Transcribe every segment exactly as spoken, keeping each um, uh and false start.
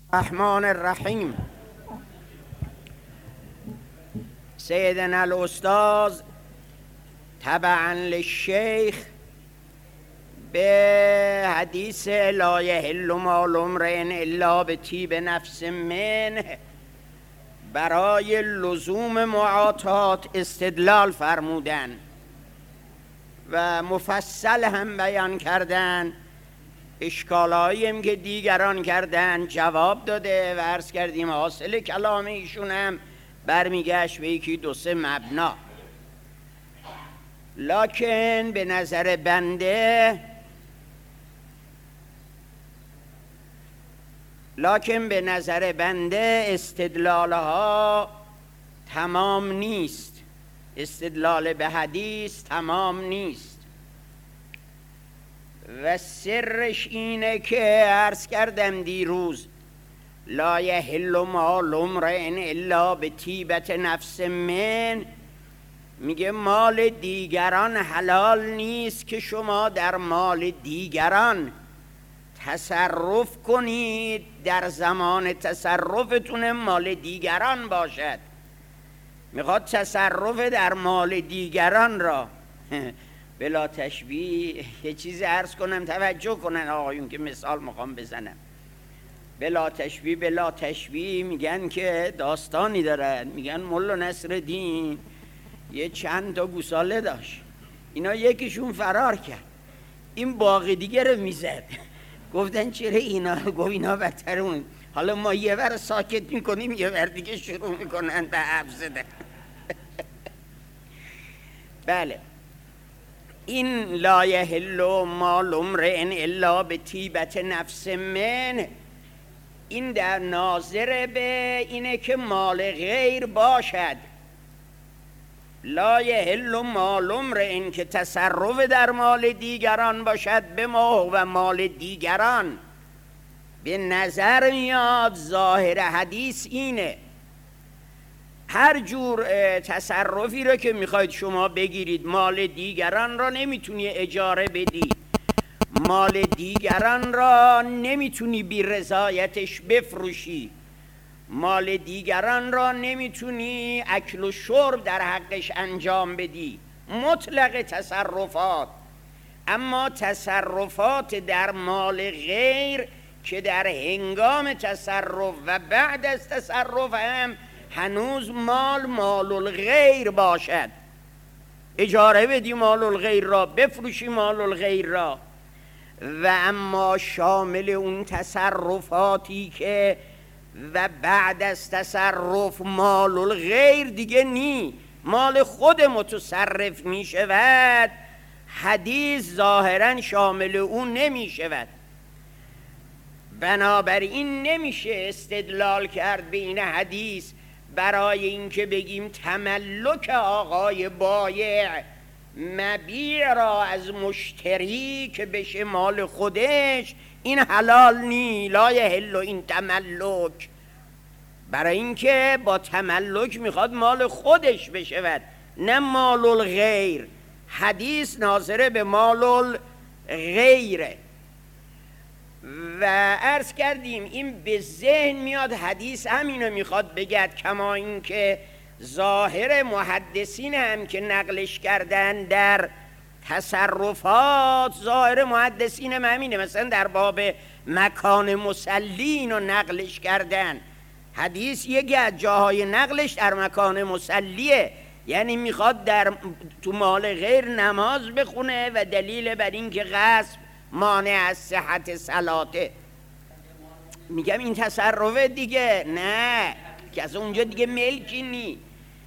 الرحمن الرحیم. سیدنا الاستاذ تبعا للشیخ به حدیث لا یحل مال امرئ الا بطیب نفس منه برای لزوم معاطات استدلال فرمودن و مفصل هم بیان کردن. اشکالاییم که دیگران کردن جواب داده و عرض کردیم حاصل کلام ایشون هم برمیگشت به یکی دو سه مبنا. لکن به نظر بنده لکن به نظر بنده استدلالها تمام نیست، استدلال به حدیث تمام نیست و سرش اینه که عرض کردم دیروز لا یحل مال امرئ الا بطیبت نفس من، میگه مال دیگران حلال نیست که شما در مال دیگران تصرف کنید در زمان تصرفتون مال دیگران باشد. میخواد تصرف در مال دیگران را بلا تشبیه یه چیزی عرض کنم توجه کنن آقایون که مثال میخوام بزنم. بلا تشبیه بلا تشبیه میگن که داستانی دارن، میگن مولا نصرالدین یه چند تا گوساله داشت، اینا یکیشون فرار کرد، این باقی دیگه رو میزد. گفتن چرا اینا؟ گفت اینا بدترون، حالا ما یه ور ساکت میکنیم یه ور دیگه شروع میکنن به حرف زدن. بله، این لا یحل مال امرئ الا بطیبت نفس من، این در ناظر به اینه که مال غیر باشد. لا یحل مال امرئ که تصرف در مال دیگران باشد به ما و مال دیگران. به نظر میاد ظاهر حدیث اینه هر جور تصرفی رو که میخواید شما بگیرید مال دیگران را نمیتونی اجاره بدی، مال دیگران را نمیتونی بی رضایتش بفروشی، مال دیگران را نمیتونی اکل و شرب در حقش انجام بدی، مطلق تصرفات. اما تصرفات در مال غیر که در هنگام تصرف و بعد از تصرف هم هنوز مال مال الغیر باشد، اجاره بدی مال الغیر را، بفروشی مال الغیر را. و اما شامل اون تصرفاتی که و بعد از تصرف مال الغیر دیگه نی، مال خود متصرف می شود، حدیث ظاهرا شامل اون نمی شود. بنابراین نمیشه استدلال کرد به این حدیث برای اینکه بگیم تملک آقای بایع مبیع را از مشتری که بشه مال خودش این حلال نی، لا یحل این تملک، برای اینکه با تملک میخواد مال خودش بشود نه مال الغیر. حدیث ناظره به مال الغیره و عرض کردیم این به ذهن میاد حدیث همینو میخواد بگد، کما اینکه ظاهر محدثین هم که نقلش کردن در تصرفات، ظاهر محدثین هم همینه. مثلا در باب مکان مسلین رو نقلش کردن، حدیث یکی از جاهای نقلش در مکان مسلیه، یعنی میخواد در تو مال غیر نماز بخونه و دلیل بر این که غصب مانع از صحت صلاته. میگم این تصرف دیگه نه که از اونجا دیگه ملکی نی.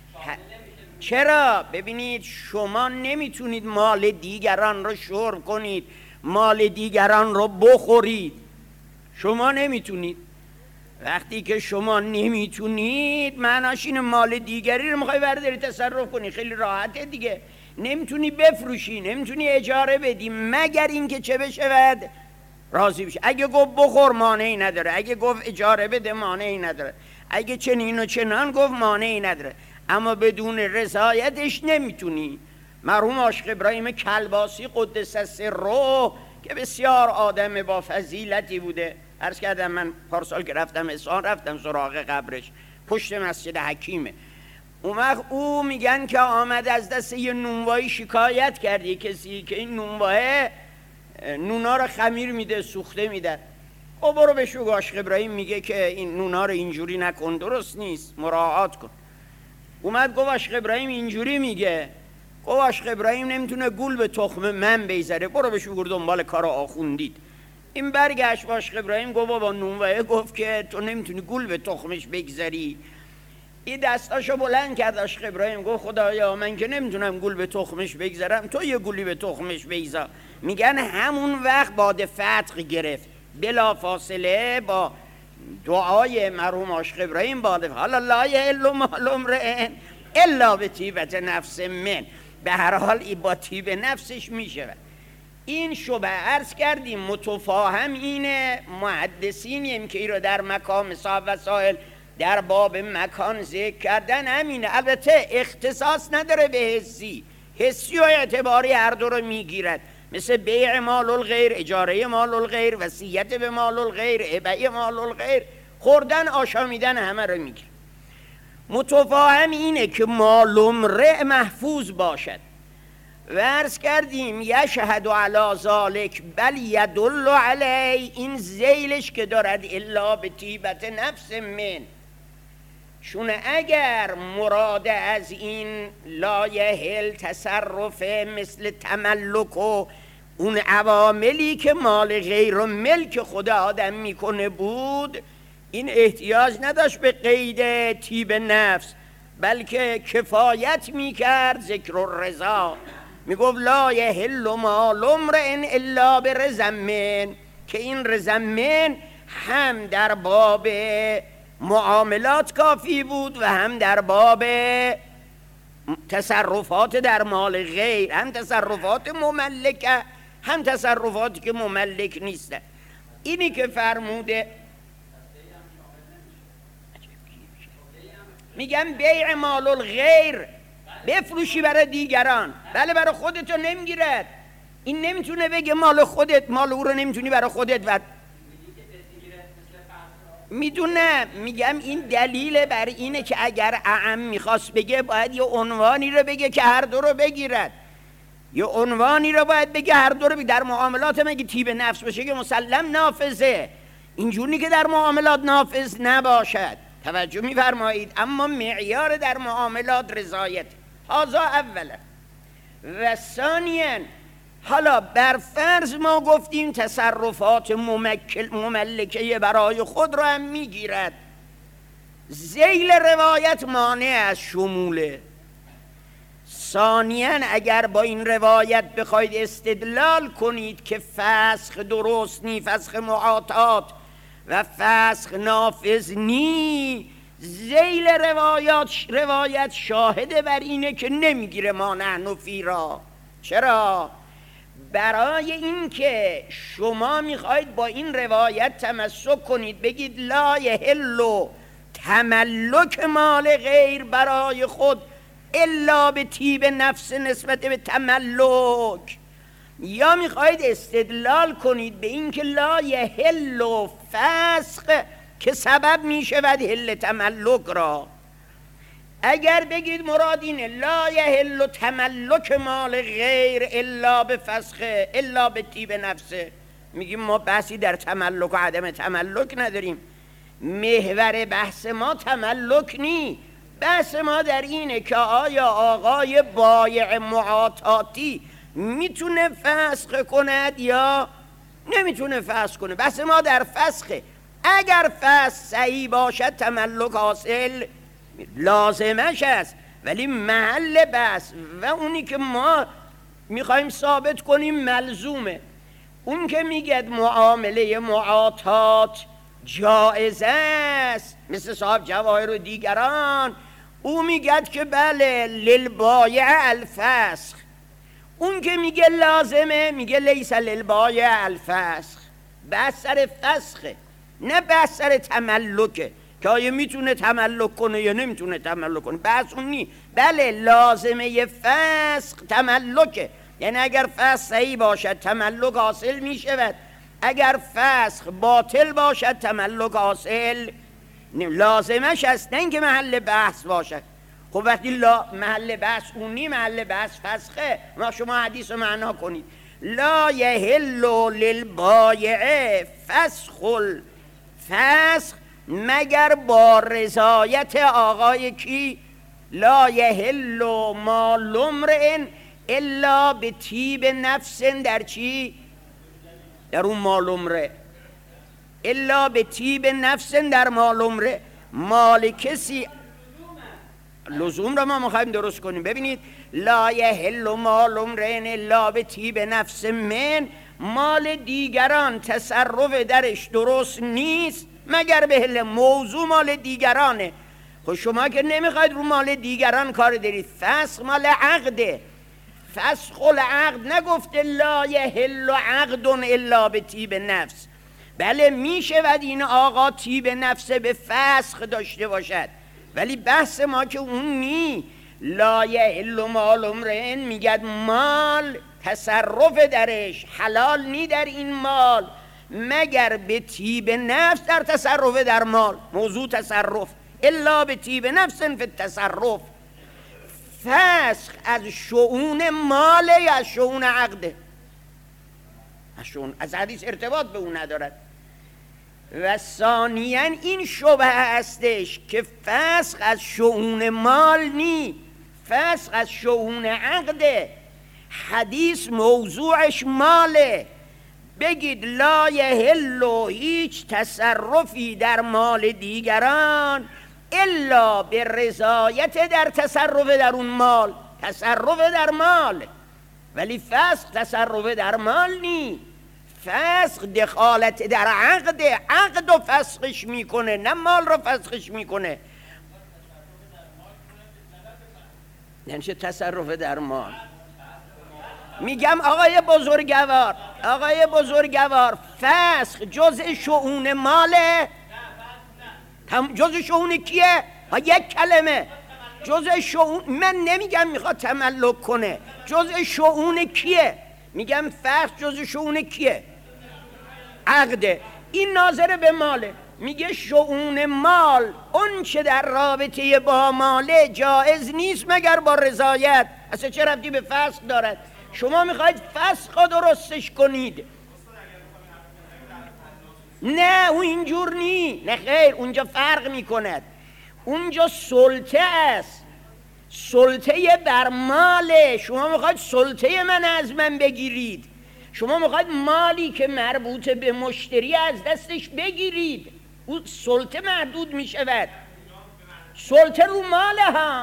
چرا؟ ببینید شما نمیتونید مال دیگران رو شرب کنید، مال دیگران رو بخورید، شما نمیتونید. وقتی که شما نمیتونید معناش اینه مال دیگری رو میخوای برداری تصرف کنی، خیلی راحته دیگه. نمیتونی بفروشی، نمیتونی اجاره بدی، مگر اینکه چه بشود راضی بشه. اگه گفت بخور مانعی نداره، اگه گفت اجاره بده مانعی نداره، اگه چنین و چنان گفت مانعی نداره، اما بدون رضایتش نمیتونی. مرحوم عاشق ابراهیم کلباسی قدس سره که بسیار آدم با فضیلتی بوده، عرض کردم من پارسال که رفتم اصفهان رفتم سراغ قبرش، پشت مسجد حکیمه. اون وقت او میگن که آمد از دست یه نونوایی شکایت کردی کسی که این نونواه نونا رو خمیر میده، سوخته میده. او برو به شو عاشق ابراهیم میگه که این نونا رو اینجوری نکن، درست نیست، مراعات کن. اومد گفت عاشق ابراهیم اینجوری میگه. گفت عاشق ابراهیم نمیتونه گول به تخم من بیزره، برو به شو دنبال کار آخوندید. این برگشت عاشق ابراهیم گفت با نونواه گفت که تو نمیتونی گول به تخمش بگذاری. این دستاشو بلند کرد عاشق ابراهیم گفت خدایا من که نمیتونم گول به تخمش بگذارم، تو یه گولی به تخمش بگذار. میگن همون وقت باد فتق گرفت، بلا فاصله با دعای مرحوم عاشق ابراهیم باد فتق. حالا لا یحل مال امرئ الا بطیبة نفس من، به هر حال این با طیب نفسش میشه. این شبه عرض کردیم متفاهم اینه. محدثینیم که این رو در مقام صاحب وسائل در باب مکان ذکر کردن همینه. البته اختصاص نداره به حسی، حسی و اعتباری هر دو رو میگیرد، مثل بیع مال الغیر، اجاره مال الغیر، وصیت به مال الغیر، هبه مال الغیر، خوردن آشامیدن همه رو میگیره. متفاهم اینه که مال امرئ محفوظ باشد و عرض کردیم یشهد علی ذالک بل یدل علی، این ذیلش که دارد الا به طیبة نفس من. چون اگر مراد از این لا یحل تصرف مثل تملک و اون عواملی که مال غیر و ملک خود آدم میکنه بود، این احتیاج نداشت به قید طیب نفس، بلکه کفایت میکرد ذکر الرضا. میگفت لا یحل مال امرئ الا برضا من، که این رضا من هم در باب معاملات کافی بود و هم در باب تصرفات در مال غیر، هم تصرفات مملکه هم تصرفاتی که مملک نیسته. اینی که فرموده میگم بیع مال الغیر، بفروشی برای دیگران، بله برای خودتو نمیگیرد. این نمیتونه بگه مال خودت، مال او رو نمیتونی برای خودت. و میدونم میگم این دلیل بر اینه که اگر اعم میخواست بگه باید یه عنوانی رو بگه که هر دو رو بگیرد، یه عنوانی رو باید بگه هر دو رو بگیرد. در معاملات مگه طیب نفس باشه که مسلم نافذه، اینجوری که در معاملات نافذ نباشد. توجه میفرمایید. اما معیار در معاملات رضایت، هذا اولا. و ثانیا حالا بر فرض ما گفتیم تصرفات مملکه برای خود را هم میگیرد، ذیل روایت مانع از شموله. ثانیا اگر با این روایت بخواید استدلال کنید که فسخ درست نی، فسخ معاطات و فسخ نافذ نی، ذیل روایات روایت شاهده بر اینه که نمیگیره ما نحن فی را. چرا؟ برای اینکه شما میخواید با این روایت تمسک کنید، بگید لا یحل تملک مال غیر برای خود الا به طیب نفس نسبت به تملک، یا میخواید استدلال کنید به اینکه لا یحل فسق که سبب میشود حل تملک را. اگر بگید مراد اینه لا یحل تملک مال غیر الا به فسخ الا به طیب نفسه، میگیم ما بحثی در تملک و عدم تملک نداریم. محور بحث ما تملک نی، بحث ما در اینه که آیا آقای بایع معاطاتی میتونه فسخ کند یا نمیتونه فسخ کنه. بحث ما در فسخه. اگر فسخ صحیح باشد تملک حاصل لازمش است، ولی محل بحث و اونی که ما میخوایم ثابت کنیم ملزومه. اون که میگه معامله معاطات جائز است مثل صاحب جواهر و دیگران، او میگه که بله للبایع الفسخ. اون که میگه لازمه میگه لیس للبایع الفسخ. بحث سر فسخه، نه بحث سر تملکه که آیا میتونه تملک کنه یا نمیتونه تملک کنه. بحث اون نی. بله لازمه فسخ تملکه، یعنی اگر فسخ صحیح باشد تملک حاصل میشود. اگر فسخ باطل باشد تملک حاصل لازمش است، نه اینکه محل بحث باشد. خب وقتی لا محل بحث اونی، محل بحث فسخه، ما شما حدیث رو معنا کنید. لا یحل للبایع فسخ الفسخ مگر با رضایت آقای کی؟ لا یحل مال امرئ الا به طیب نفس. در چی؟ در اون مال امرئ. الا به طیب نفس در مال امرئ. مال کسی لزوم را ما میخوایم درست کنیم. ببینید لا یحل مال امرئ الا به طیب نفس من، مال دیگران تصرف درش درست نیست مگر به حل. موضوع مال دیگرانه. خب شما که نمیخواید رو مال دیگران کار دارید. فسخ مال عقده. فسخ العقد نگفته لا یحل عقد الا به طیب نفس. بله میشود این آقا طیب نفس به فسخ داشته باشد، ولی بحث ما که اون نی. لا یحل مال امرئ میگد مال تصرف درش حلال نی در این مال مگر به طیب نفس در تصرف در مال. موضوع تصرف. الا به طیب نفس فی التصرف. فسخ از شؤون مال یا از شؤون عقده؟ از شؤون. از حدیث ارتباط به اون ندارد. و ثانیاً این شبهه هستش که فسخ از شؤون مال نی، فسخ از شؤون عقده. حدیث موضوعش ماله. بگید لا یحل هیچ تصرفی در مال دیگران الا به رضایت در تصرف در اون مال. تصرف در مال، ولی فسخ تصرف در مال نی. فسخ دخالت در عقد، عقد رو فسخش میکنه نه مال رو فسخش میکنه. یعنی چه تصرف در مال؟ میگم آقای بزرگوار، آقای بزرگوار فسخ جز شؤون ماله؟ جز شؤون کیه؟ ها یک کلمه جز شؤون. من نمیگم میخواد تملک کنه. جز شؤون کیه؟ میگم فسخ جز شؤون کیه؟ عقده. این ناظر به ماله. میگه شؤون مال اون چه در رابطه با ماله جایز نیست مگر با رضایت. اصلا چه ربطی به فسخ دارد؟ شما میخواید فسخ درستش کنید. نه اون اینجور نی. نه خیر، اونجا فرق میکند. اونجا سلطه است، سلطه بر ماله. شما میخواید سلطه من از من بگیرید. شما میخواید مالی که مربوط به مشتری از دستش بگیرید. اون سلطه محدود میشود. سلطه رو ماله ها.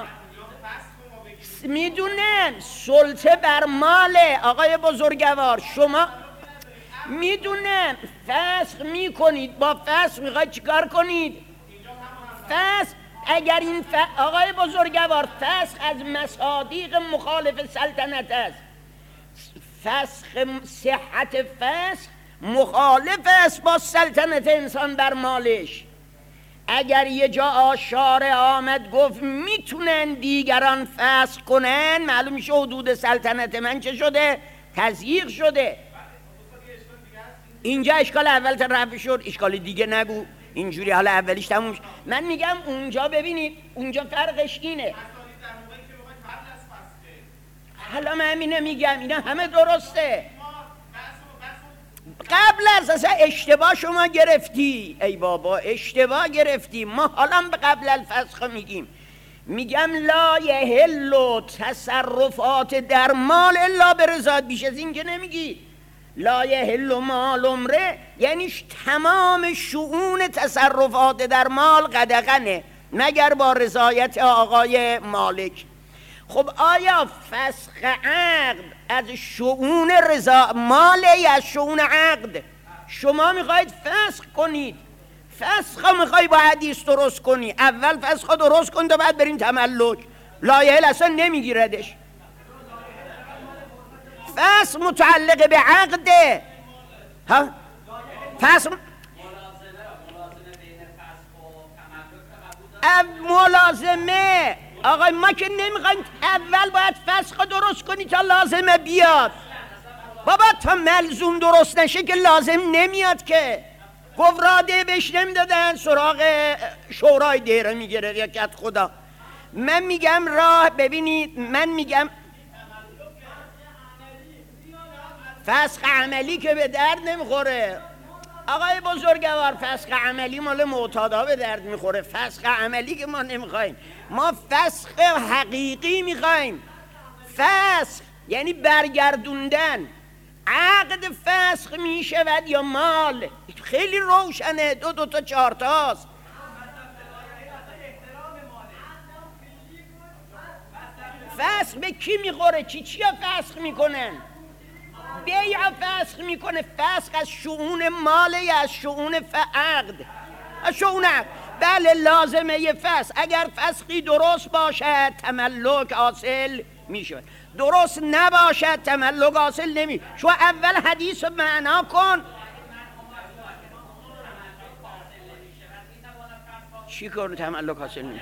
میدونم سلطه بر ماله آقای بزرگوار. شما میدونم فسخ میکنید. با فسخ میخواید چیکار کنید؟ فسخ اگر این ف... آقای بزرگوار فسخ از مصادیق مخالف سلطنت است. فسخ صحت فسخ مخالف است با سلطنت انسان بر مالش. اگر یه جا آشاره آمد گفت میتونن دیگران فسخ کنن، معلوم میشه حدود سلطنت من چه شده؟ تضییق شده. اینجا اشکال اول رفع شد، اشکال دیگه نگو. اینجوری حالا اولیش تموم شد. من میگم اونجا ببینید اونجا فرقش اینه. حالا من همینه میگم، اینا همه درسته. قبل از اصلا اشتباه شما گرفتی. ای بابا اشتباه گرفتی. ما حالا به قبل الفسخ میگیم. میگم لا یحل تصرفات در مال الا به رضایت. بیش از این که نمیگی. لا یحل مال امرئ یعنی تمام شؤون تصرفات در مال قدغنه مگر با رضایت آقای مالک. خب آیا فسخ عقد از شؤون رضا ماله یا از شؤون عقد؟ شما میخواید فسخ کنید. فسخ میخوای با حدیث درست کنی. اول فسخ درست کن تا بعد برین تملک. لا یحل اصلا نمیگیردش. فسخ متعلق به عقده. ها فسخ ملازمه. آقای ما که نمیخوایم. اول باید فسخ درست کنی تا لازمه بیاد. بابا تا ملزوم درست نشه که لازم نمیاد که. گفت راده بهش نمیدادن، سراغ شورای دیره میگیره یکت خدا. من میگم راه، ببینید من میگم فسخ عملی که به درد نمیخوره آقای بزرگوار. فسخ عملی مال معتادا به درد میخوره، فسخ عملی که ما نمیخوایم، ما فسخ حقیقی میخوایم. فسخ یعنی برگردوندن. عقد فسخ میشود یا مال؟ خیلی روشنه، دو دو تا چهار تاست. فسخ به کی میخوره؟ چی چیا فسخ میکنن؟ بیع فسخ میکنه. فسخ از شؤون ماله یا از شؤون عقد؟ از شؤون عقد. بله لازمه ی فسخ اگر فسخی درست باشد تملک حاصل میشه، درست نباشد تملک حاصل نمی. شو اول حدیث معنا کن. چی کن تملک حاصل میشه؟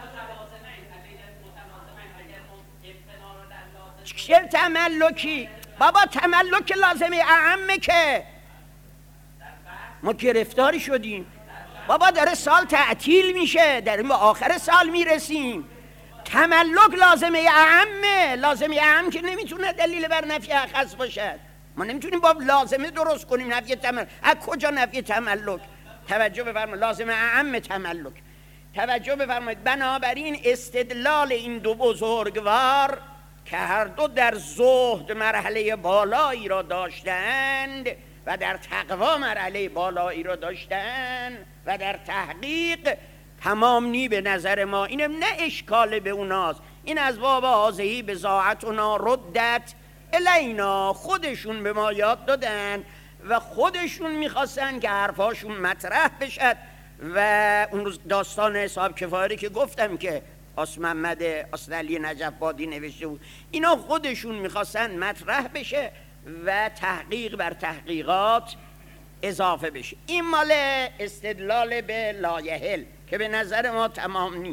چه تملکی؟ بابا تملک لازمه اعمه که ما گرفتاری شدیم. بابا داره سال تعطیل میشه، داریم به آخر سال میرسیم. تملک لازمه اعمه. لازمه اعم که نمیتونه دلیل بر نفی اخص باشد. ما نمیتونیم با لازمه درست کنیم نفی تملک. از کجا نفی تملک؟ توجه بفرمایید، لازمه اعم تملک. توجه بفرمایید. بنابراین استدلال این دو بزرگوار که هر دو در زهد مرحله بالایی را داشتند و در تقوا مرحله بالایی را داشتند و در تحقیق تمام نی به نظر ما. اینم نه اشکال به اوناست، این از باب هازهی بضاعتنا ردت الینا. خودشون به ما یاد دادن و خودشون میخواستن که حرفاشون مطرح بشد. و اون روز داستان اصحاب کفایه که گفتم که آس محمد آسدعلی نجف بادی نوشته بود، اینا خودشون میخواستن مطرح بشه و تحقیق بر تحقیقات اضافه بشه. این مال استدلال به لایحل که به نظر ما تمام نی.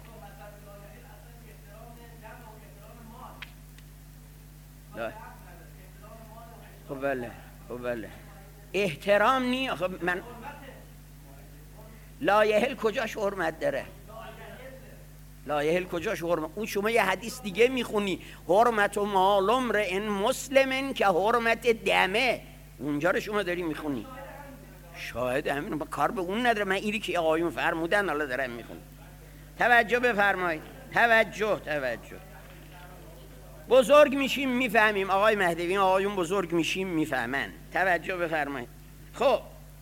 خب بله خب بله احترام نی. خب من لایحل کجاش حرمت داره؟ لایحل کجاش حرمت؟ اون شما یه حدیث دیگه میخونی حرمت و مال امرئ مسلم که حرمت دمه، اونجا رو شما داری میخونی. شاهد همین، با کار به اون نداره. من اینی که آقایون فرمودن حالا دارم میخونم. توجه بفرمایید، توجه توجه. بزرگ میشیم میفهمیم آقای مهدوی، آقایون بزرگ میشیم میفهمن. توجه بفرمایید. خب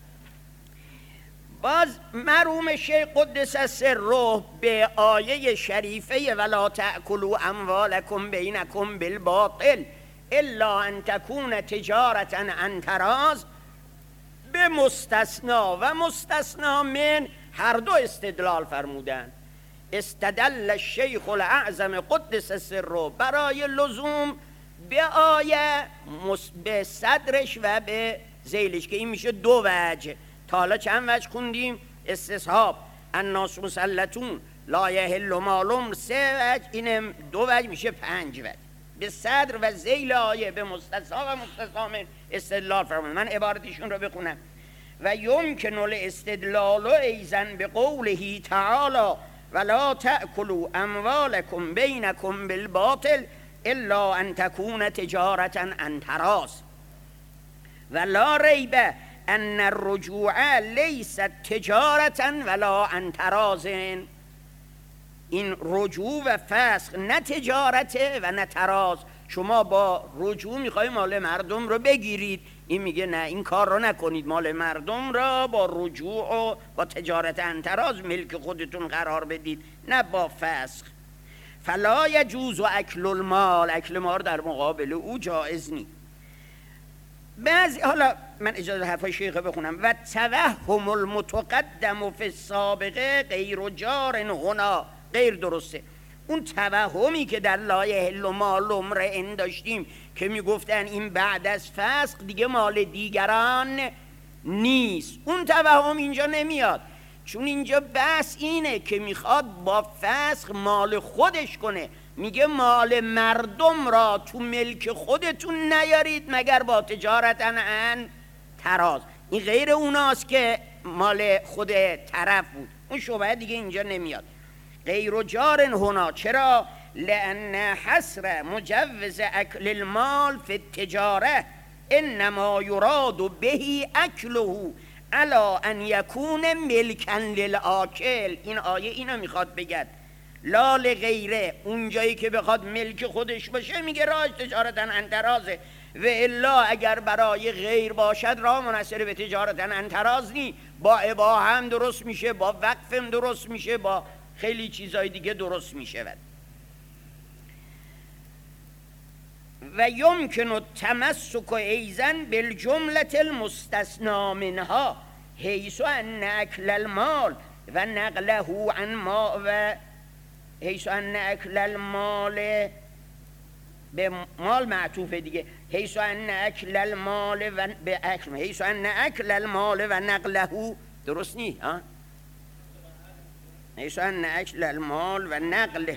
باز مرحوم شیخ قدس سره به آیه شریفه ولا تأکلوا اموالکم بینکم بالباطل الا ان تکون تجارتا عن تراض به مستثنا و مستثنا من هر دو استدلال فرمودن. استدل الشیخ الاعظم قدس سره برای لزوم به آیه به صدرش و به ذیلش که این میشه دو وجه. تا حالا چند وجه خوندیم؟ استصحاب، الناس مسلطون، لا یحل مالهم، سه وجه، اینم دو وجه میشه پنج وجه. به صدر و ذیل آیه به مستثنا و مستثنا من استدلال فرمودن. من عبارتشون رو بخونم. و یمکن الاستدلال ایضا بقوله تعالی ولا تأکلوا اموالکم بینکم بالباطل الا ان تکون تجارتا عن تراض و لا ریب ان الرجوع لیست تجارتا ولا عن تراض. این رجوع و فسخ نه تجارته و نه تراض. شما با رجوع میخوای مال مردم رو بگیرید، این میگه نه این کار رو نکنید، مال مردم را با رجوع و با تجارت عن تراض ملک خودتون قرار بدید، نه با فسخ. فلا یجوز اکل المال، اکل مال در مقابل او جایز نیست. بعضی حالا من اجازه حرفای شیخه بخونم. و توهم المتقدم فی السابقه غیر جار هنا، غیر درسته. اون توهمی که در لا یحل مال امرئ داشتیم که میگفتن این بعد از فسخ دیگه مال دیگران نیست، اون توهم اینجا نمیاد. چون اینجا بحث اینه که میخواد با فسخ مال خودش کنه. میگه مال مردم را تو ملک خودتون نیارید مگر با تجارتاً ان تراز. این غیر اوناست که مال خود طرف بود، اون شبهه دیگه اینجا نمیاد. غیر جار هنا، چرا؟ لأن حصر مجوز اکل المال فی التجاره انما یراد بهی اکله علا ان یکون ملکا للآکل. این آیه اینو میخواد بگد، لا لغیره. اون جایی که بخواد ملک خودش باشه میگه راه تجارتاً عن ترازه، و الا اگر برای غیر باشد راه منحصر به تجارتاً عن تراز نی، با اباحه هم درست میشه، با وقف هم درست میشه، با خیلی چیزای دیگه درست میشه. و یمکن التمسک ایضا بالجمله المستثنی منها حیث ان اکل المال و نقله عن ما و حیث ان اکل المال به مال معطوف دیگه، حیث ان اکل المال و به اکل حیث ان اکل المال و نقله درست نی ها، حیث ان اکل المال و نقله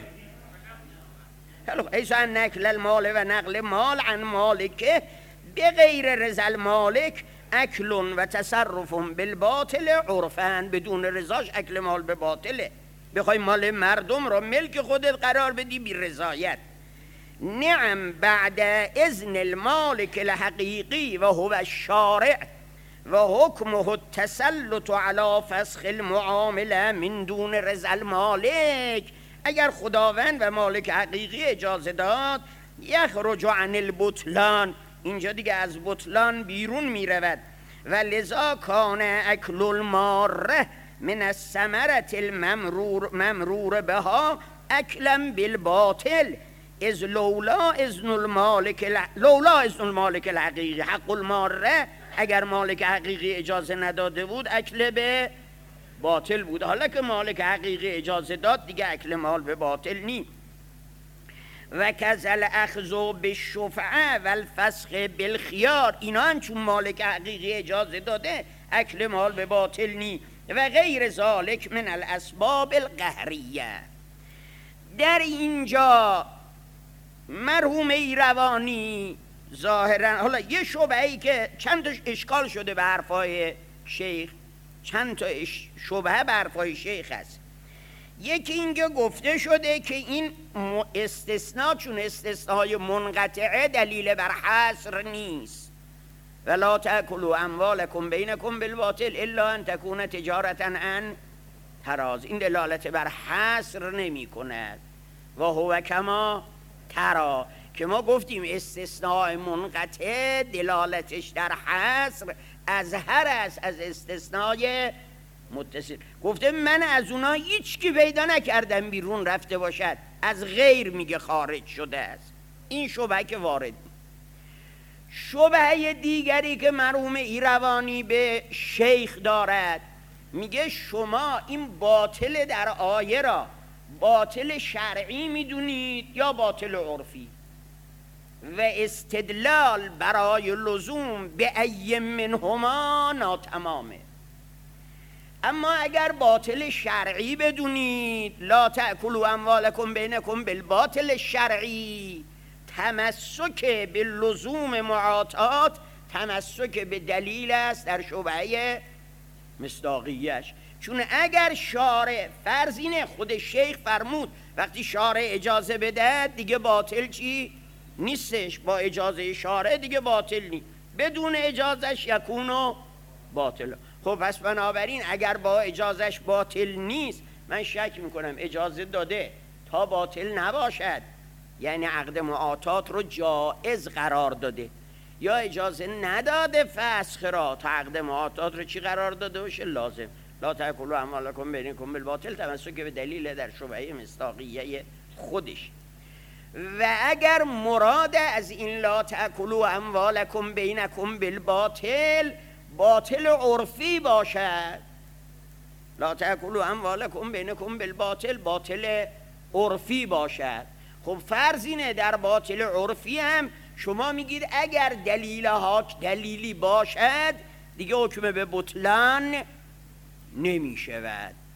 حیث ان اکل المال و نقل مال عن مالکه به غیر رضا المالک اکل و تصرف بالباطل عرفاً. بدون رضاش اکل مال به باطله. بخوای مال مردم رو ملک خودت قرار بدی بی رضایت. نعم بعد اذن المالک الحقیقی و هو الشارع و حکمه التسلط علی فسخ المعامله من دون رضا المالک. اگر خداوند و مالک حقیقی اجازه داد یخرج عن البطلان، اینجا دیگه از بطلان بیرون می رود. و لذا کان اکل الماره من الثمرة الممرور ممرور بها اکلا بالباطل از لولا اذن المالک لولا اذن المالک الحقیقی. حق الماره اگر مالک حقیقی اجازه نداده بود اکل به باطل بود. حالا که مالک حقیقی اجازه داد دیگه اکل مال به باطل نی. و کذل اخذ بالشفعه و الفسخ بالخیار، اینا هم چون مالک حقیقی اجازه داده اکل مال به باطل نی. و غیر ذالک من الاسباب القهریه. در اینجا مرحوم ایروانی ظاهرا، حالا یه شبهه‌ای که چند تا اشکال شده به حرفای شیخ، چند تا شبهه به حرفای شیخ هست. یکی اینکه گفته شده که این استثناء چون استثناء منقطعه دلیل بر حصر نیست. ولا تأکلوا اموالکم بینکم بالباطل الا ان تکون تجارة عن تراز. این دلالت بر حصر نمی کند. و هو کما ترا که ما گفتیم استثناء منقطع دلالتش در حصر ازهر است از استثناء متصل. گفته من از اونها هیچ کی پیدا نکردم بیرون رفته باشد، از غیر میگه خارج شده است. این شبهه که وارد. شبهه دیگری که مرحوم ایروانی به شیخ دارد میگه شما این باطل در آیه را باطل شرعی میدونید یا باطل عرفی؟ و استدلال برای لزوم به ای منهما ناتمامه. اما اگر باطل شرعی بدونید، لا تأکلوا اموالکم بینکم بالباطل الشرعی، تمسک به لزوم معاطات تمسک به دلیل است در شبهه مصداقیش. چون اگر شارع فرض اینه، خود شیخ فرمود وقتی شارع اجازه بده دیگه باطل چی نیستش، با اجازه شارع دیگه باطل نیست، بدون اجازهش یکونو باطل. خب پس بنابراین اگر با اجازهش باطل نیست، من شک میکنم اجازه داده تا باطل نباشد، یعنی عقد معاطات رو جائز قرار داده، یا اجازه نداده فسخ را تا عقد معاطات رو چی قرار داده باشه؟ لازم. لا تأکلوا اموالکم بینکم بالباطل تمسک به دلیل در شبهه مصداقیه خودش. و اگر مراد از این لا تأکلوا اموالکم بینکم بالباطل باطل عرفی باشد، لا تأکلوا اموالکم بینکم بالباطل باطل عرفی باشد، خب فرض اینه در باطل عرفی هم شما میگید اگر دلیل حاک دلیلی باشد دیگه حکم به بطلان نمی شود.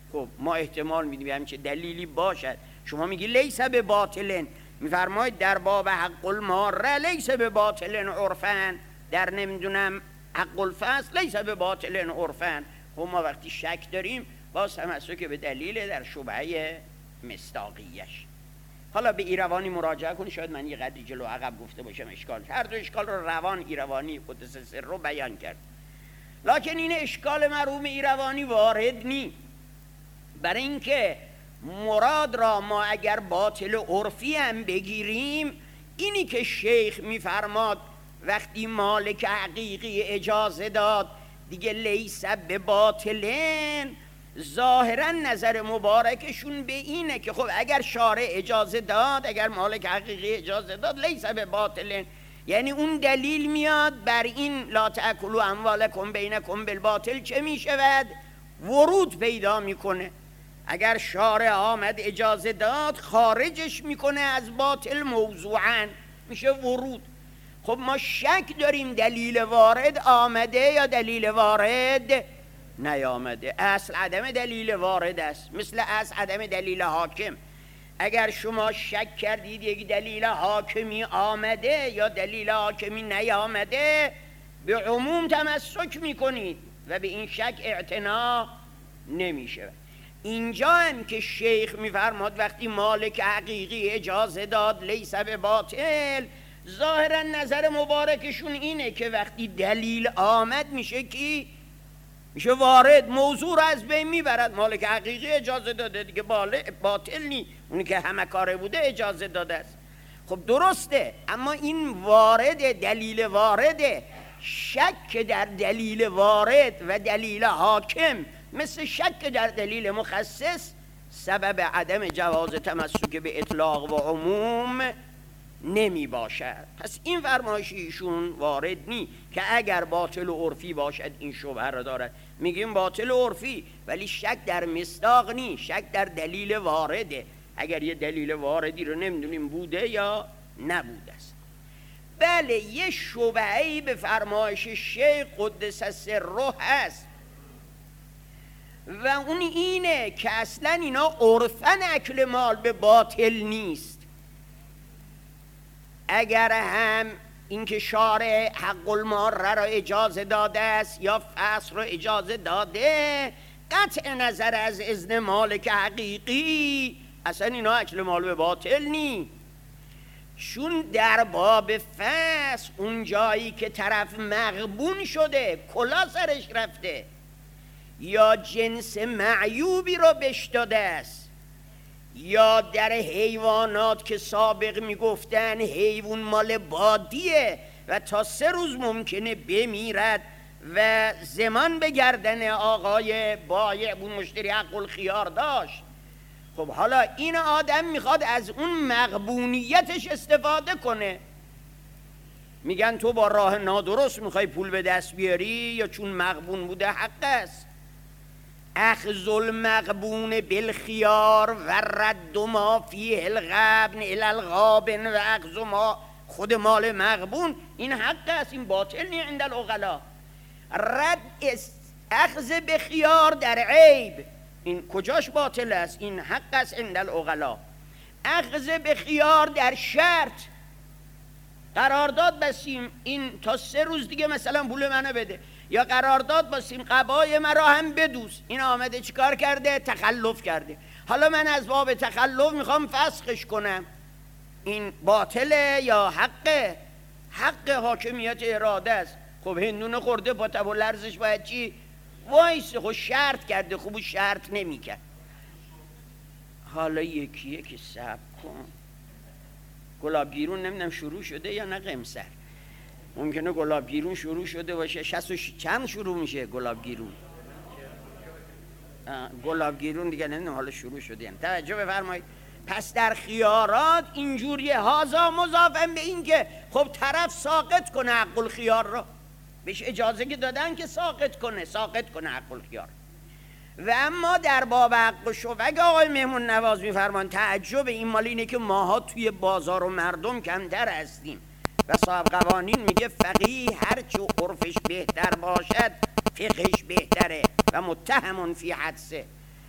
خب ما احتمال میدیم همچه دلیلی باشد. شما میگی لیس به باطلن، میفرمایید در باب حق الماره لیس به باطلن عرفن، در نمیدونم حق الفصل لیس به باطلن عرفن. خب ما وقتی شک داریم باز تمسک به دلیل در شبهه مصداقیش. حالا به ایروانی مراجعه کنی، شاید من یه قدری جلو عقب گفته باشم اشکال، هر دو اشکال رو روان ایروانی قدس سر رو بیان کرد، لکن این اشکال مرحوم ایروانی وارد نی. برای اینکه مراد را ما اگر باطل عرفی هم بگیریم، اینی که شیخ میفرماد وقتی مالک حقیقی اجازه داد دیگه لیس به باطلن، ظاهرا نظر مبارکشون به اینه که خب اگر شارع اجازه داد، اگر مالک حقیقی اجازه داد لیس به باطلن، یعنی اون دلیل میاد بر این لا تأکلوا اموالکم بینکم بالباطل چه میشود؟ ورود پیدا میکنه. اگر شارع آمد اجازه داد خارجش میکنه از باطل موضوعا، میشه ورود. خب ما شک داریم دلیل وارد آمده یا دلیل وارد نیامده. اصل عدم دلیل وارد است، مثل اصل عدم دلیل حاکم. اگر شما شک کردید یک دلیل حاکمی آمده یا دلیل حاکمی نیامده، به عموم تمسک میکنید و به این شک اعتنا نمیشه. اینجا هم که شیخ میفرماد وقتی مالک حقیقی اجازه داد لیس به باطل، ظاهرا نظر مبارکشون اینه که وقتی دلیل آمد میشه کی؟ میشه وارد، موضوع رو از بین میبرد. مالک حقیقی اجازه داده دیگه باطل نی، اونی که همه کاره بوده اجازه داده است. خب درسته، اما این وارد، دلیل وارده. شک در دلیل وارد و دلیل حاکم مثل شک در دلیل مخصص سبب عدم جواز تمسک به اطلاق و عموم نمی باشد. پس این فرمایش ایشون وارد نی که اگر باطل و عرفی باشد این شبهه را دارد. میگیم باطل و عرفی ولی شک در مصداق نی، شک در دلیل وارده. اگر یه دلیل واردی رو نمیدونیم بوده یا نبوده است. بله، یه شبهه‌ای به فرمایش شیخ قدس سره هست و اون اینه که اصلا اینا عرفن اکل مال به باطل نیست. اگر هم اینکه شارع حق الماره را اجازه داده است یا فصل را اجازه داده، قطع نظر از اذن مالک حقیقی اصلا اینا اکل مال به باطل نیست. چون در باب فصل اون جایی که طرف مغبون شده، کلا سرش رفته یا جنس معیوبی رو بش داده است، یا در حیوانات که سابق میگفتن حیوان مال بادیه و تا سه روز ممکنه بمیرد و زمان به گردن آقای بایع بود مشتری حق الخیار داشت. خب حالا این آدم میخواد از اون مغبونیتش استفاده کنه، میگن تو با راه نادرست میخوای پول به دست بیاری یا چون مغبون بوده حق است. اخذ المغبون بالخیار و رد ما فیه الغبن الی الغابن و اخذ ما، خود مال مغبون این حق است، این باطل نی عند العقلا. رد اخذ بخیار در عیب، این کجاش باطل است؟ این حق است عند العقلا. اخذ بخیار در شرط، قرارداد بستیم این تا سه روز دیگه مثلا پول منو بده، یا قرارداد بستیم قبای مرا هم بدوز، این آمده چیکار کرده؟ تخلف کرده. حالا من از باب تخلف میخوام فسخش کنم، این باطله یا حقه؟ حق حاکمیت اراده است. خب هندونه خورده با تب و لرزش باید چی؟ وایسه. خب شرط کرده، خوب شرط نمیکرد. حالا یکی یکی صبر کن. گلابگیرون نمیدونم شروع شده یا نه قمصر، ممکنه گلابگیرون شروع شده باشه. شصت و چند شروع میشه گلابگیرون؟ گلابگیرون دیگه نمیدونم حالا شروع شده یا نه. توجه بفرمایید. پس در خیارات اینجوریه، هازا مضافن به این که خب طرف ساقط کنه حق الخیار را، بهش اجازه که دادن که ساقط کنه، ساقط کنه حق الخیار. و اما در باب حق و شبهه آقای مهمون نواز میفرمان تعجب این مال اینه که ماها توی بازار و مردم کمتر هستیم و صاحب قوانین میگه فقیه هرچه عرفش بهتر باشد فقهش بهتره و متهمون فی حدثه.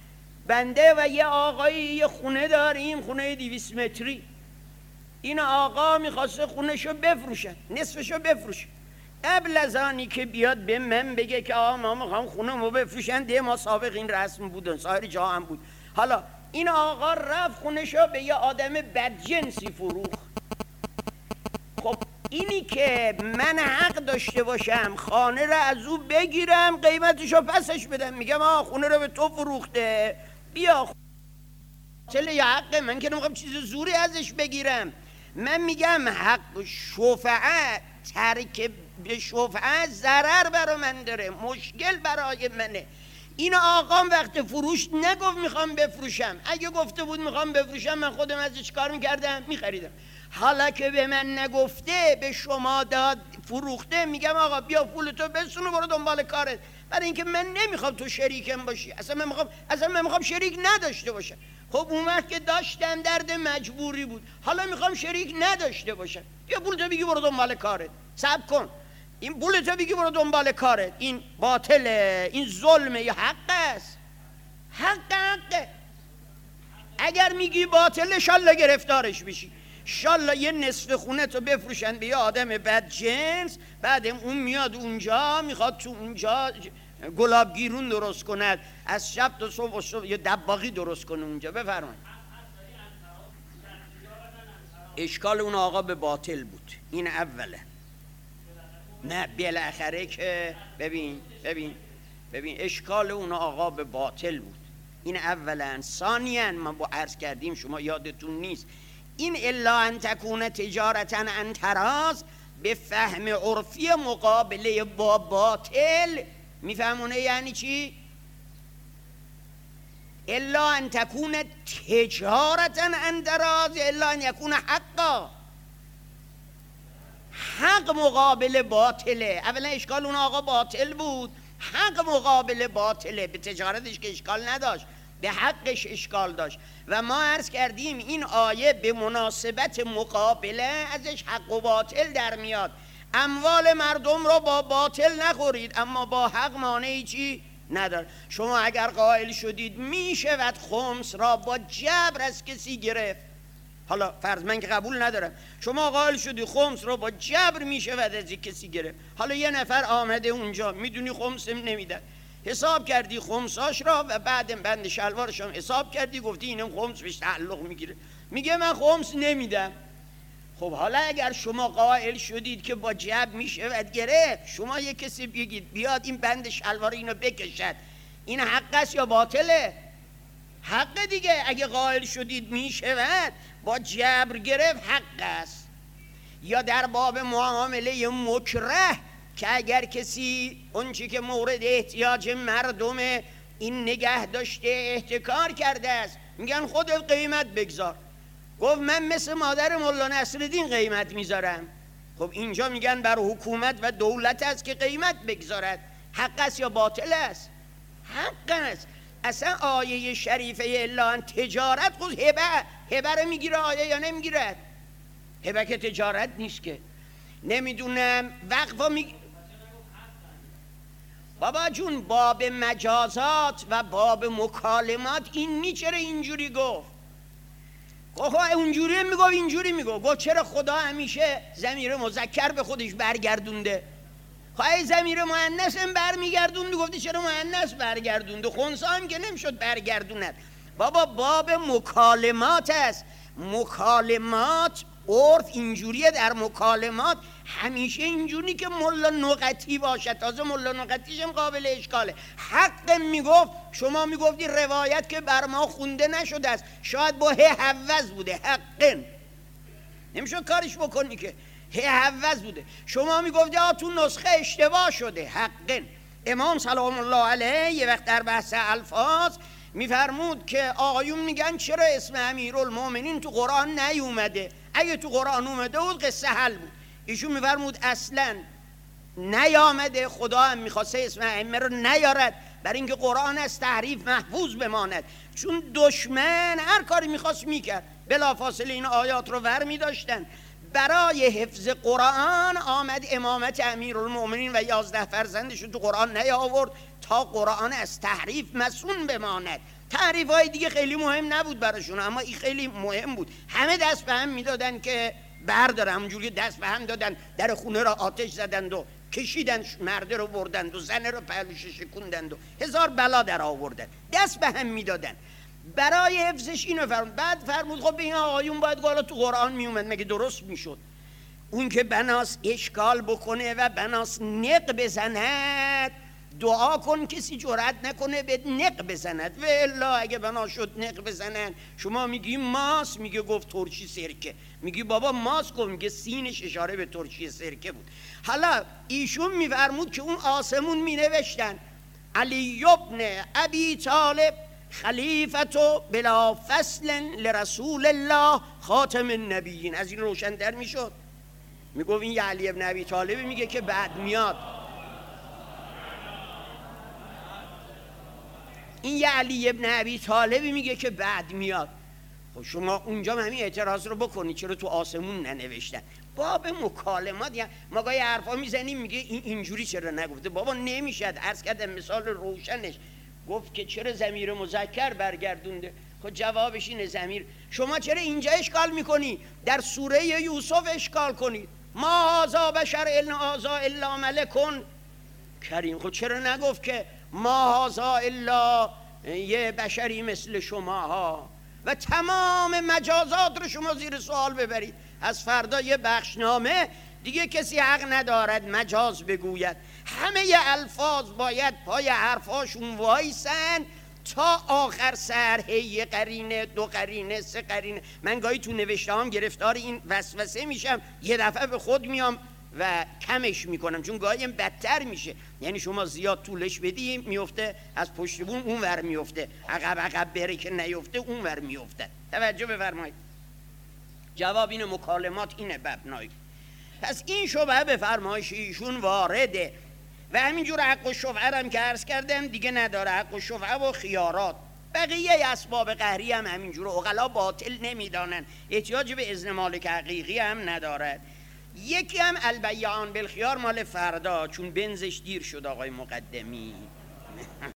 بنده و یه آقایی یه خونه داریم، خونه دویست متری. این آقا میخواسته خونهشو بفروشه، نصفشو بفروشه. قبل از آنی که بیاد به من بگه که آقا ما میخوام خونه مو بفروشن، ده ما سابق این رسم بودن، سایر جا هم بود. حالا این آقا رفت خونهشو به یه آدم بدجنسی فروخت. خب اینی که من حق داشته باشم خانه رو از او بگیرم، قیمتشو پسش بدم، میگم آقا خونه رو به تو فروخته، بیا چله یا حق من که نمیخوام چیز زوری ازش بگیرم. من میگم حق شفعه، ترک به شفعه ضرر برای من داره، مشکل برای منه. این آقام وقت فروش نگفت میخوام بفروشم. اگه گفته بود میخوام بفروشم من خودم ازش کار میکردم، میخریدم. حالا که به من نگفته، به شما داد فروخته، میگم آقا بیا پولتو بسون و برو دنبال کارت، برای اینکه من نمیخوام تو شریکم باشی. اصلا من میخوام اصلا من میخوام شریک نداشته باشم. خب اون وقت که داشتم درد مجبوری بود، حالا میخوام شریک نداشته باشم. بیا پولتو بگی برو دنبال کارت. صبر کن، این پولتو بگی برو دنبال کارت. این باطله، این ظلمه یا حق است؟ حق حقه. اگر میگی باطله شالله گرفتارش بشی، شالله یه نصف خونه تو بفروشن به یه آدم بد جنس، بعد اون میاد اونجا میخواد تو اونجا گلاب گیرون درست کند، از شب تا صبح و صبح یه دباغی درست کنه اونجا. بفرمایید. اشکال اون آقا به باطل بود، این اوله. نه بالاخره که ببین ببین ببین اشکال اون آقا به باطل بود، این اولا. ثانیاً ما با عرض کردیم، شما یادتون نیست، این الا ان تکون تجارتا عن تراض به فهم عرفی مقابله با باطل، میفهمونه یعنی چی؟ الا ان تکون تجارتا عن تراض الا ان یکون حقا. حق مقابل باطله. اولا اشکال اون آقا باطل بود، حق مقابل باطله. به تجارتش که اشکال نداشت، به حقش اشکال داشت. و ما عرض کردیم این آیه به مناسبت مقابله ازش حق و باطل در میاد. اموال مردم را با باطل نخورید، اما با حق مانعی چی نداره. شما اگر قائل شدید میشود خمس را با جبر از کسی گرفت، حالا فرض من که قبول ندارم، شما قائل شدی خمس را با جبر میشود از کسی گرفت، حالا یه نفر آمده اونجا، میدونی خمسم نمیدن، حساب کردی خمساش را و بعدم بند شلوارش هم حساب کردی، گفتی اینم خمس بهش تعلق میگیره، میگه من خمس نمیدم. خب حالا اگر شما قائل شدید که با جبر میشود گرفت، شما یه کسی بگید بیاد این بند شلوار اینو بکشد، این حق است یا باطله؟ حق دیگه. اگه قائل شدید میشود با جبر گرفت، حق است. یا در باب معامله مکره که اگر کسی اون چی که مورد احتیاج مردم این نگه داشته احتکار کرده است، میگن خودت قیمت بگذار. گفت من مثل مادر مولا نصرالدین قیمت میذارم. خب اینجا میگن بر حکومت و دولت است که قیمت بگذارد. حق است یا باطل است؟ حق است. اصلا آیه شریفه الا ان تجارت، خود هبه هبه رو میگیره آیه یا نمیگیره؟ هبه که تجارت نیست که. نمیدونم وقفا می بابا جون باب مجازات و باب مکالمات این نی چرا اینجوری گفت؟ گفت اونجوری میگفت اینجوری میگفت. گفت چرا خدا همیشه ضمیر مذکر به خودش برگردونده؟ خواهی ضمیر مؤنث هم برمیگردوند، گفتی چرا مؤنث برگردونده؟ خنثی هم که نمیشد برگردوند. بابا باب مکالمات است. مکالمات عرف اینجوریه، در مکالمات همیشه اینجوری که ملا نقطی باشه، تازه ملا نقطیش هم قابل اشکاله. حق میگفت، شما میگفتی روایت که بر ما خونده نشده است، شاید با ه حوض بوده، حقن نمیشه کارش بکنی که ه حوض بوده. شما میگفتی آ تو نسخه اشتباه شده، حقن. امام سلام الله علیه یه وقت در بحث الفاظ میفرمود که آقایون میگن چرا اسم امیرالمومنین تو قرآن نیومده؟ اگه تو قرآن اومده بود قصه حل بود. ایشون میفرمود اصلا نیامده، خدا هم میخواسته اسم ائمه رو نیارد برای اینکه قرآن از تحریف محفوظ بماند. چون دشمن هر کاری میخواست میکرد، بلافاصله این آیات رو ور میداشتن. برای حفظ قرآن آمد امامت امیرالمومنین و یازده فرزندش رو تو قرآن نیاورد تا قرآن از تحریف مصون بماند. تعریف های دیگه خیلی مهم نبود براشون، اما این خیلی مهم بود. همه دست به هم میدادن که برداره، همونجوری دست به هم دادن در خونه را آتش زدند و کشیدن، مرده رو بردند و زنه رو پهلوش شکوندند و هزار بلا در آوردن، دست به هم میدادن برای حفظش. اینو فرمود. بعد فرمود خب این آقایون باید حالا تو قرآن میومد، مگه درست میشد اون که بناس اشکال بکنه و بناس نق بزند دعا کن کسی جرأت نکنه به نق بزند، و الا اگه بنا شد نق بزنن شما میگی ماس، میگه گفت ترشی سرکه، میگی بابا ماس گفت، میگه سینش اشاره به ترشی سرکه بود. حالا ایشون میفرمود که اون آسمون مینوشتن علی ابن ابی طالب خلیفتو بلا فصل لرسول الله خاتم النبیین. از این روشن در میشد. میگفت این علی ابن ابی طالب میگه که بعد میاد، این یه علی ابن ابی طالبی میگه که بعد میاد. خب شما اونجا همین اعتراض رو بکنید چرا تو آسمون ننوشتن؟ باب مکالمات، یعنی ما گاهی حرفا میزنیم میگه این اینجوری چرا نگفته. بابا نمیشد. عرض کردم مثال روشنش گفت که چرا ضمیر مذکر برگردونده. خب جوابش اینه ضمیر. شما چرا اینجا اشکال میکنی؟ در سوره یوسف اشکال کنید. ما هذا بشر الا هذا الا ملکون کریم. خب چرا نگفت که ما هذا الا یه بشری مثل شماها؟ و تمام مجازات رو شما زیر سوال ببرید. از فردا یه بخشنامه دیگه کسی حق ندارد مجاز بگوید. همه ی الفاظ باید پای حرفاشون وایسن تا آخر سر. هی یه قرینه، دو قرینه، سه قرینه. من گاهی تو نوشته هم گرفتار این وسوسه میشم، یه دفعه به خود میام و کمش میکنم، چون گاهی بدتر میشه. یعنی شما زیاد طولش بدی میفته از پشت بون اون ور میفته، عقب عقب بره که نیفته اون ور میفته. توجه بفرمایید. جواب این مکالمات اینه ببنایی. پس این شبهه به فرمایش ایشون وارده و همینجور حق و شفعه هم که عرض کردم دیگه نداره. حق و شفعه و خیارات، بقیه اسباب قهری هم همینجور عقلا باطل نمیدانن، احتیاج به اذن مالک حقیقی هم ندارد. یکی هم البیعان بالخیار مال فردا، چون بنزش دیر شد آقای مقدمی.